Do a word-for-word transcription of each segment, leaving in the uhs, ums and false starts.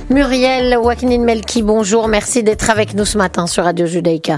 Muriel Ouaknine-Melki, bonjour, merci d'être avec nous ce matin sur Radio Judaïka.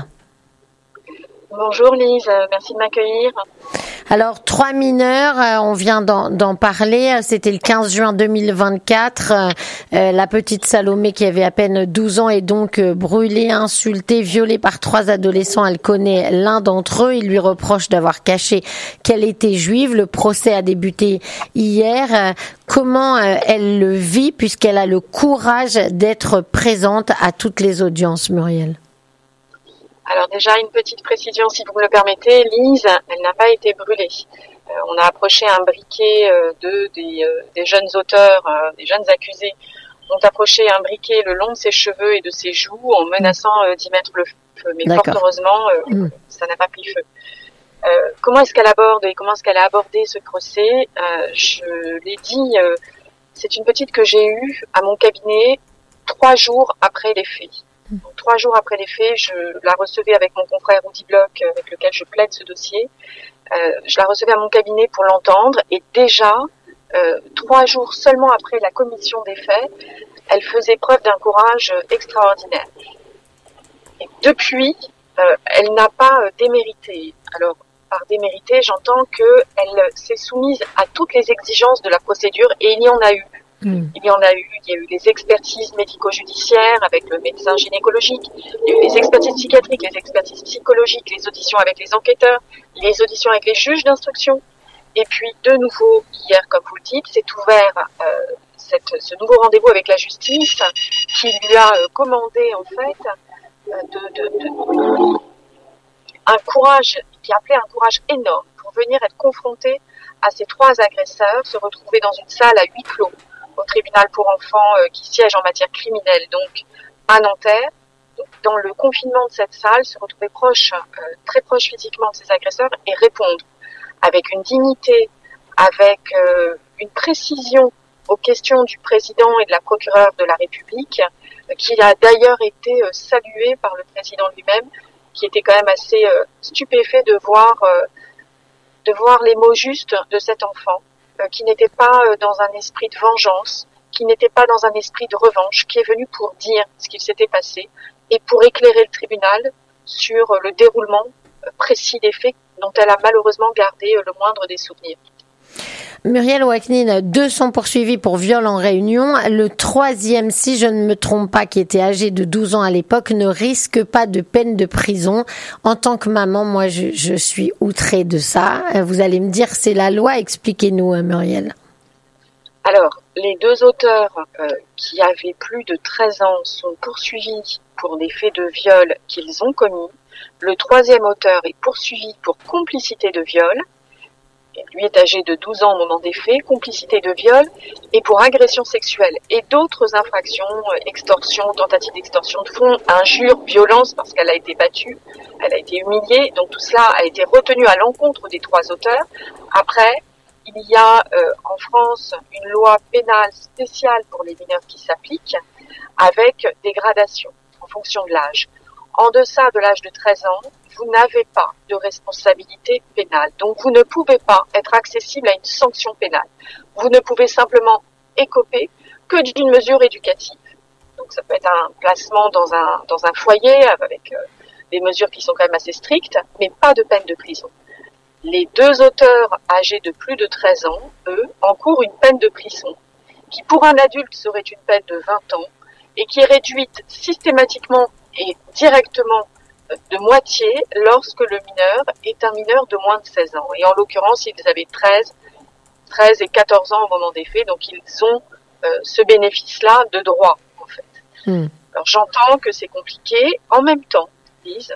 Bonjour Lise, merci de m'accueillir. Alors, trois mineurs, on vient d'en, d'en parler, c'était le quinze juin deux mille vingt-quatre, euh, la petite Salomé qui avait à peine douze ans est donc brûlée, insultée, violée par trois adolescents. Elle connaît l'un d'entre eux, il lui reproche d'avoir caché qu'elle était juive. Le procès a débuté hier. Comment elle le vit puisqu'elle a le courage d'être présente à toutes les audiences, Muriel? Alors déjà, une petite précision, si vous me le permettez, Lise, elle n'a pas été brûlée. Euh, on a approché un briquet euh, de des, euh, des jeunes auteurs, euh, des jeunes accusés, ont approché un briquet le long de ses cheveux et de ses joues en menaçant euh, d'y mettre le feu. Mais D'accord. fort heureusement, euh, mmh. ça n'a pas pris feu. Euh, comment est-ce qu'elle aborde et comment est-ce qu'elle a abordé ce procès? euh, Je l'ai dit, euh, c'est une petite que j'ai eue à mon cabinet trois jours après les faits. Donc, trois jours après les faits, je la recevais avec mon confrère Rudy Bloch, avec lequel je plaide ce dossier. Euh, je la recevais à mon cabinet pour l'entendre et déjà, euh, trois jours seulement après la commission des faits, elle faisait preuve d'un courage extraordinaire. Et depuis, euh, elle n'a pas euh, démérité. Alors, par démérité, j'entends qu'elle s'est soumise à toutes les exigences de la procédure et il y en a eu. Mmh. Il y en a eu, il y a eu les expertises médico-judiciaires avec le médecin gynécologique, il y a eu les expertises psychiatriques, les expertises psychologiques, les auditions avec les enquêteurs, les auditions avec les juges d'instruction. Et puis, de nouveau, hier, comme vous le dites, c'est ouvert euh, cette, ce nouveau rendez-vous avec la justice qui lui a euh, commandé, en fait, euh, de, de, de, un courage, qui appelait un courage énorme pour venir être confronté à ces trois agresseurs, se retrouver dans une salle à huis clos au tribunal pour enfants euh, qui siège en matière criminelle, donc à Nanterre. Donc, dans le confinement de cette salle, se retrouver proche, euh, très proche physiquement de ces agresseurs et répondre avec une dignité, avec euh, une précision aux questions du président et de la procureure de la République, euh, qui a d'ailleurs été euh, salué par le président lui-même, qui était quand même assez euh, stupéfait de voir, euh, de voir les mots justes de cet enfant. Qui n'était pas dans un esprit de vengeance, qui n'était pas dans un esprit de revanche, qui est venu pour dire ce qu'il s'était passé et pour éclairer le tribunal sur le déroulement précis des faits dont elle a malheureusement gardé le moindre des souvenirs. Muriel Ouaknine, deux sont poursuivis pour viol en Réunion. Le troisième, si je ne me trompe pas, qui était âgé de douze ans à l'époque, ne risque pas de peine de prison. En tant que maman, moi, je, je suis outrée de ça. Vous allez me dire, c'est la loi. Expliquez-nous, Muriel. Alors, les deux auteurs euh, qui avaient plus de treize ans sont poursuivis pour des faits de viol qu'ils ont commis. Le troisième auteur est poursuivi pour complicité de viol. Lui est âgé de douze ans au moment des faits, complicité de viol et pour agression sexuelle et d'autres infractions, extorsion, tentative d'extorsion de fonds, injure, violence parce qu'elle a été battue, elle a été humiliée. Donc tout cela a été retenu à l'encontre des trois auteurs. Après, il y a euh, en France une loi pénale spéciale pour les mineurs qui s'applique avec des gradations en fonction de l'âge. En deçà de l'âge de treize ans, vous n'avez pas de responsabilité pénale. Donc, vous ne pouvez pas être accessible à une sanction pénale. Vous ne pouvez simplement écoper que d'une mesure éducative. Donc, ça peut être un placement dans un, dans un foyer avec euh, des mesures qui sont quand même assez strictes, mais pas de peine de prison. Les deux auteurs âgés de plus de treize ans, eux, encourent une peine de prison qui, pour un adulte, serait une peine de vingt ans et qui est réduite systématiquement et directement de moitié lorsque le mineur est un mineur de moins de seize ans. Et en l'occurrence, ils avaient treize, treize et quatorze ans au moment des faits, donc ils ont euh, ce bénéfice-là de droit, en fait. Mmh. Alors j'entends que c'est compliqué. En même temps, Lise,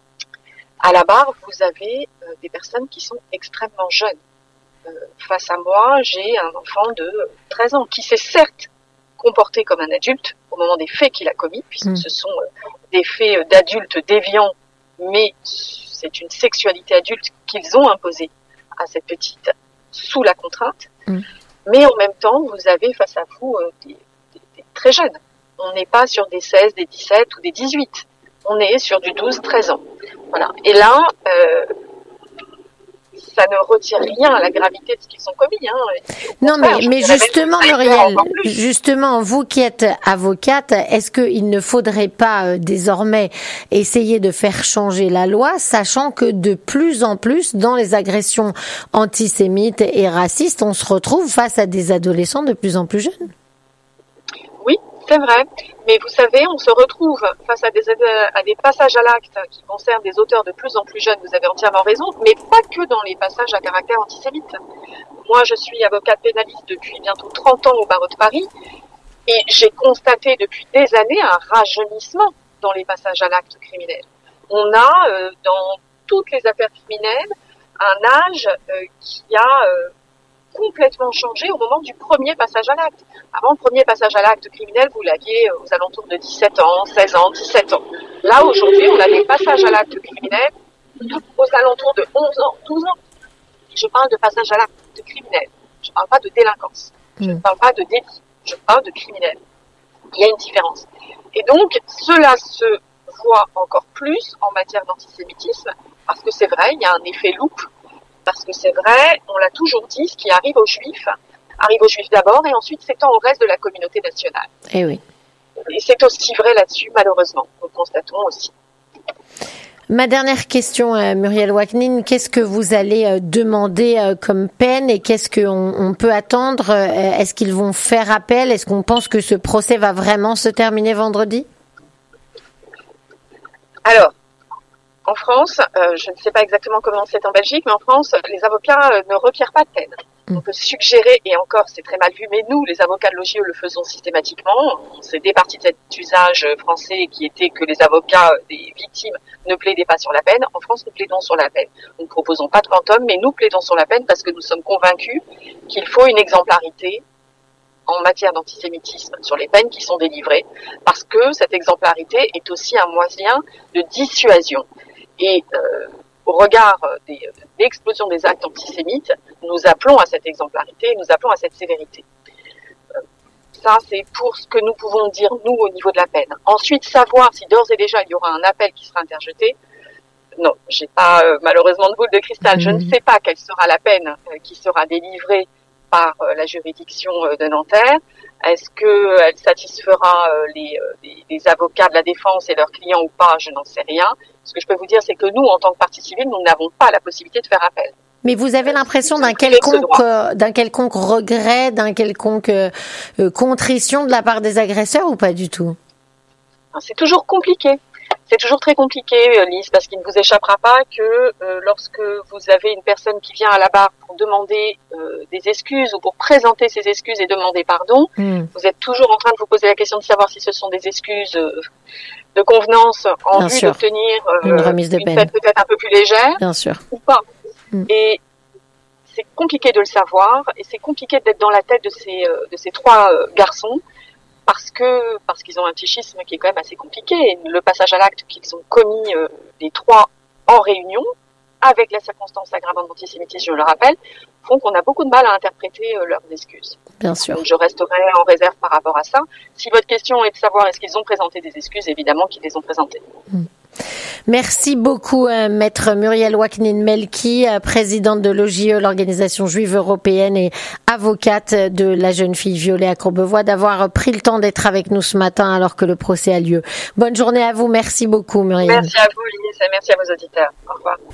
à la barre, vous avez euh, des personnes qui sont extrêmement jeunes. Euh, face à moi, j'ai un enfant de treize ans qui s'est certes comporté comme un adulte au moment des faits qu'il a commis, puisque mmh. ce sont euh, des faits d'adultes déviants, mais c'est une sexualité adulte qu'ils ont imposée à cette petite sous la contrainte. Mmh. Mais en même temps, vous avez face à vous euh, des, des, des très jeunes. On n'est pas sur des seize, des dix-sept ou des dix-huit. On est sur du douze, treize ans. Voilà. Et là, euh, ça ne retire rien à la gravité de ce qu'ils ont commis. Hein. Non, mais, mais justement, Muriel, justement, vous qui êtes avocate, est-ce qu'il ne faudrait pas euh, désormais essayer de faire changer la loi, sachant que de plus en plus, dans les agressions antisémites et racistes, on se retrouve face à des adolescents de plus en plus jeunes? Oui, c'est vrai. Mais vous savez, on se retrouve face à des, à des passages à l'acte qui concernent des auteurs de plus en plus jeunes, vous avez entièrement raison, mais pas que dans les passages à caractère antisémite. Moi, je suis avocate pénaliste depuis bientôt trente ans au barreau de Paris, et j'ai constaté depuis des années un rajeunissement dans les passages à l'acte criminel. On a, euh, dans toutes les affaires criminelles, un âge euh, qui a euh, complètement changé au moment du premier passage à l'acte. Avant le premier passage à l'acte criminel, vous l'aviez aux alentours de dix-sept ans, seize ans, dix-sept ans. Là, aujourd'hui, on a des passages à l'acte criminel aux alentours de onze ans, douze ans. Je parle de passage à l'acte criminel. Je ne parle pas de délinquance. Je ne parle pas de délit. Je parle de criminel. Il y a une différence. Et donc, cela se voit encore plus en matière d'antisémitisme, parce que c'est vrai, il y a un effet loupe. Parce que c'est vrai, on l'a toujours dit, ce qui arrive aux Juifs, arrive aux Juifs d'abord et ensuite s'étend au reste de la communauté nationale. Eh oui. Et c'est aussi vrai là-dessus, malheureusement. Nous le constatons aussi. Ma dernière question, euh, Muriel Waknin, qu'est-ce que vous allez euh, demander euh, comme peine et qu'est-ce qu'on on peut attendre? euh, Est-ce qu'ils vont faire appel? Est-ce qu'on pense que ce procès va vraiment se terminer vendredi? Alors, en France, euh, je ne sais pas exactement comment c'est en Belgique, mais en France, les avocats euh, ne requièrent pas de peine. On peut suggérer, et encore c'est très mal vu, mais nous, les avocats de l'O J E, le faisons systématiquement. On s'est départi de cet usage français qui était que les avocats des victimes ne plaidaient pas sur la peine. En France, nous plaidons sur la peine. Nous ne proposons pas de quantum, mais nous plaidons sur la peine parce que nous sommes convaincus qu'il faut une exemplarité en matière d'antisémitisme sur les peines qui sont délivrées, parce que cette exemplarité est aussi un moyen de dissuasion. Et euh, au regard des, de l'explosion des actes antisémites, nous appelons à cette exemplarité, nous appelons à cette sévérité. Euh, ça, c'est pour ce que nous pouvons dire, nous, au niveau de la peine. Ensuite, savoir si d'ores et déjà il y aura un appel qui sera interjeté. Non, j'ai pas euh, malheureusement de boule de cristal. Mmh. Je ne sais pas quelle sera la peine euh, qui sera délivrée par euh, la juridiction euh, de Nanterre. Est-ce qu'elle satisfera euh, les, euh, les, les avocats de la défense et leurs clients ou pas? Je n'en sais rien. Ce que je peux vous dire, c'est que nous, en tant que partie civile, nous n'avons pas la possibilité de faire appel. Mais vous avez l'impression d'un quelconque, euh, d'un quelconque regret, d'un quelconque euh, contrition de la part des agresseurs ou pas du tout? C'est toujours compliqué. C'est toujours très compliqué, Lise, parce qu'il ne vous échappera pas que euh, lorsque vous avez une personne qui vient à la barre pour demander euh, des excuses ou pour présenter ses excuses et demander pardon, mmh. vous êtes toujours en train de vous poser la question de savoir si ce sont des excuses euh, de convenance en Bien vue sûr. d'obtenir euh, une remise de une peine fête peut-être un peu plus légère Bien sûr. ou pas. Mmh. Et c'est compliqué de le savoir et c'est compliqué d'être dans la tête de ces, euh, de ces trois euh, garçons. Parce que parce qu'ils ont un psychisme qui est quand même assez compliqué. Le passage à l'acte qu'ils ont commis euh, les trois en réunion, avec la circonstance aggravante d'antisémitisme, je le rappelle, font qu'on a beaucoup de mal à interpréter euh, leurs excuses. Bien sûr. Donc je resterai en réserve par rapport à ça. Si votre question est de savoir est-ce qu'ils ont présenté des excuses, évidemment qu'ils les ont présentées. Mmh. Merci beaucoup, euh, maître Muriel Waknin-Melki, euh, présidente de l'O J E, l'organisation juive européenne et avocate de la jeune fille violée à Courbevoie, d'avoir pris le temps d'être avec nous ce matin alors que le procès a lieu. Bonne journée à vous. Merci beaucoup, Muriel. Merci à vous, Lise, et merci à vos auditeurs. Au revoir.